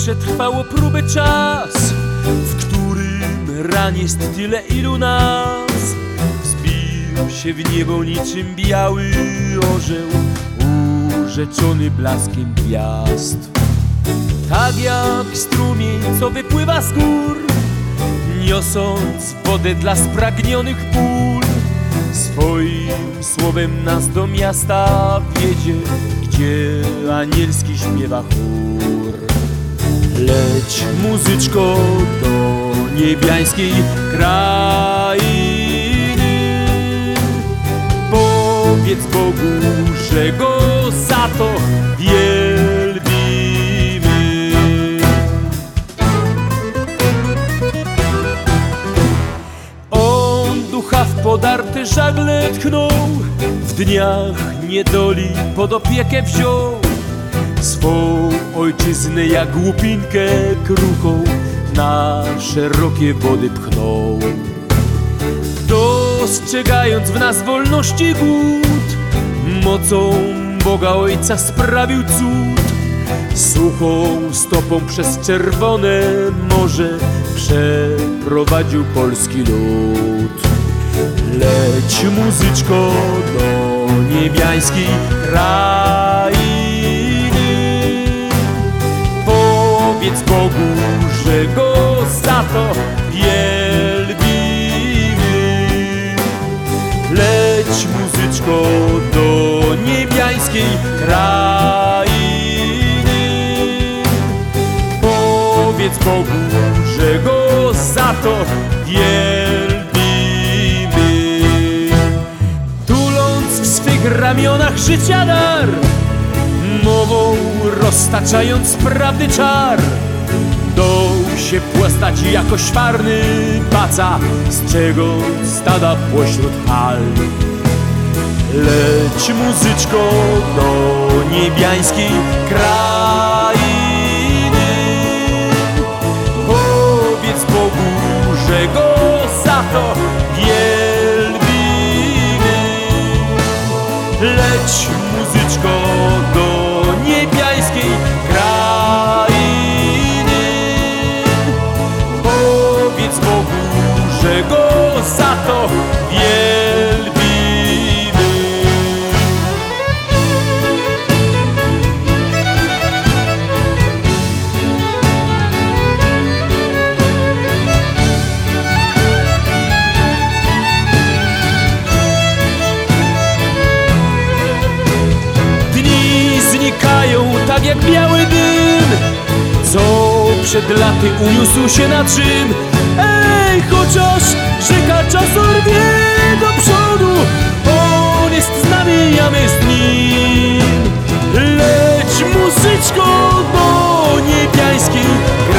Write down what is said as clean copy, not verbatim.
przetrwało próbę czas, w którym ran jest tyle, ilu nas. Wzbił się w niebo niczym biały orzeł, urzeczony blaskiem gwiazd. Tak jak strumień, co wypływa z gór, niosąc wodę dla spragnionych pól. Swoim słowem nas do miasta wiedzie, gdzie anielski śpiewa chór. Leć, muzyczko, do niebiańskiej krainy. Powiedz Bogu, że Go za to wielbimy. On ducha w podarte żagle tchnął, w dniach niedoli pod opiekę wziął. Swą ojczyznę jak łupinkę kruchą na szerokie wody pchnął. Dostrzegając w nas wolności głód, mocą Boga Ojca sprawił cud. Suchą stopą przez czerwone morze przeprowadził polski lud. Leć, muzyczko, do niebiańskiej krainy. Powiedz Bogu, że Go za to wielbimy. Leć, muzyczko, do niebiańskiej krainy. Powiedz Bogu, że Go za to wielbimy. Tuląc w swych ramionach życia dar, mową roztaczając prawdy czar, dął się płastać jako świarny paca, strzegąc stada pośród hal. Leć, muzyczko, do niebiańskiej krainy. Powiedz Bogu, że Go za to wielbimy. Leć, muzyczko, do niebiańskiej krainy. Powiedz Bogu, że Go za to wielbimy. Dni znikają tak jak biały dym, co przed laty uniósł się na czym. Ej, chociaż rzeka czasu rwie do przodu, On jest z nami, a my z Nim. Leć, muzyczko, do niebiańskiej